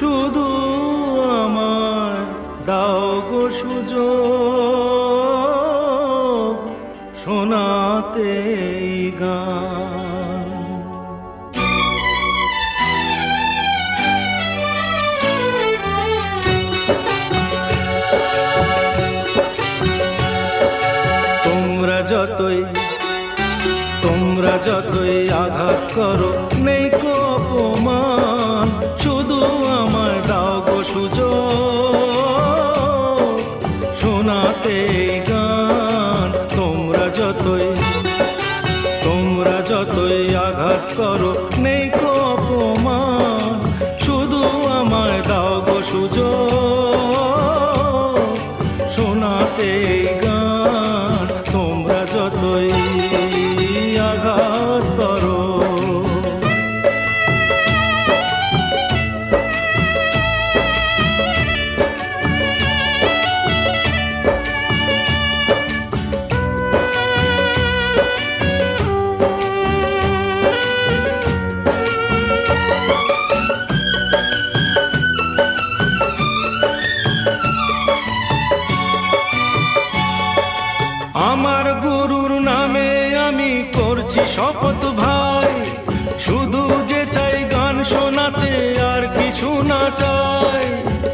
শুধু আমায় দাও গো সুযোগ শোনাতে এই গান। তোমরা যতই আঘাত করো নেই কো অপমান, শুধু আমায় দাও গো সুযোগ শোনাতে এই গান। তোমরা যতই আঘাত করো নেই কো অপমান, শুধু আমায় দাও গো সুযোগ শোনাতে এই গান। তোমরা যতই আঘাত করো। আমার গুরুর নামে আমি করছি শপথ ভাই, শুধু যে চাই গান শোনাতে আর কিছু না চাই।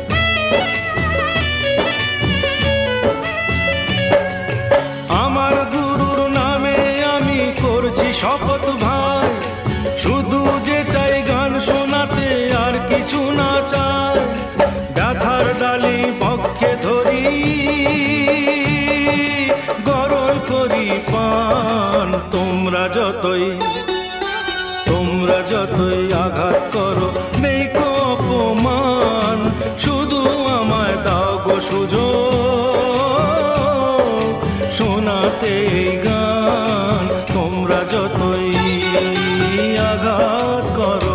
আমার গুরুর নামে আমি করছি শপথ ভাই, শুধু যে চাই গান শোনাতে আর কিছু না চাই। ব্যথার ডালি পক্ষে ধরি গরল করি পান। তোমরা যতই আঘাত করো নেই কো অপমান, শুধু আমায় দাও গো সুযোগ শোনাতে এই গান। তোমরা যতই আঘাত করো।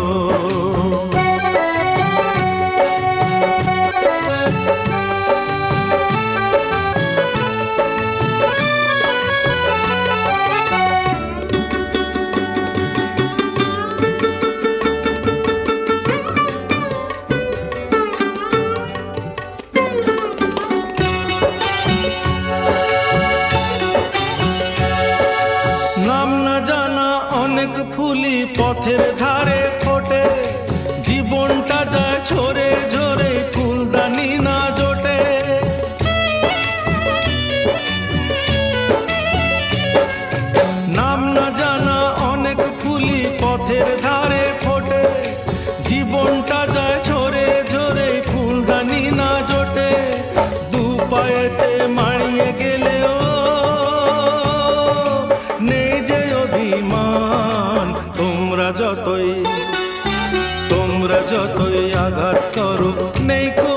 নাম না জানা অনেক ফুলি পথের ধারে ফোটে, জীবনটা যায় ঝরে ঝরে ফুলদানি না জোটে। নাম না জানা অনেক ফুলি পথের ধারে ফোটে, জীবনটা যায় ঝরে ঝরে ফুলদানি না জোটে। দু পায়েতে মাড়িয়ে গেলেও অভিমান। তোমরা যতই আঘাত করো নেই কো